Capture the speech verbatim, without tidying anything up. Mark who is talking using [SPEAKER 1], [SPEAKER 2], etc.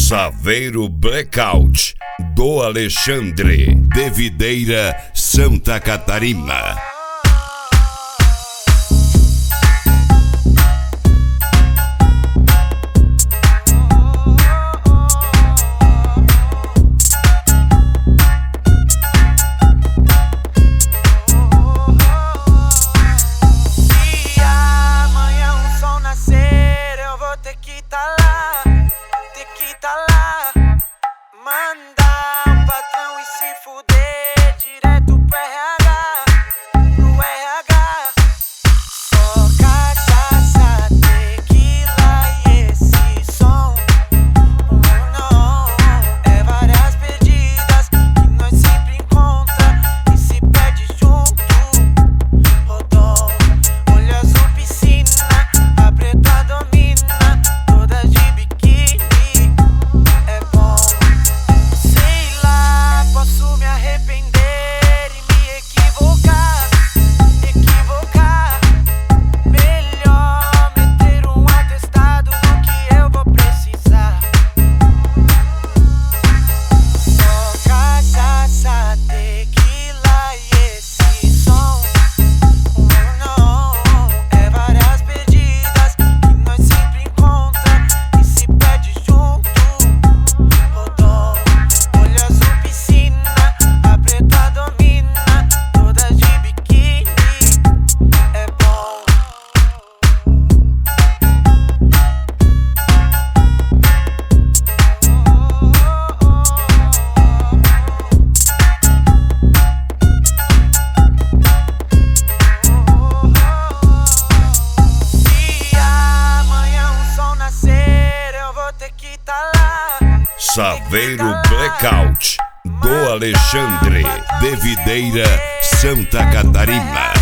[SPEAKER 1] Saveiro Blackout, do Alexandre, de Videira, Santa Catarina.
[SPEAKER 2] Mandar o patrão e se fuder direto pro R H, pro R H. Só cachaça, tequila e esse som. Oh não, é várias perdidas que nós sempre encontra e se perde junto. Rodão, olho azul, piscina, a preta domina, todas de biquíni. É bom. Posso me arrepender e me equivocar, equivocar. Melhor meter um atestado do que eu vou precisar. Só cachaça, tequila e esse som. Oh não, é várias perdidas que nós sempre encontra e se perde junto. Rodão, olho azul, piscina, a preta domina, todas de biquíni. É bom. Se amanhã o sol nascer, eu vou ter que tá lá.
[SPEAKER 1] Saveiro Blackout, do Alexandre, de Videira, Santa Catarina.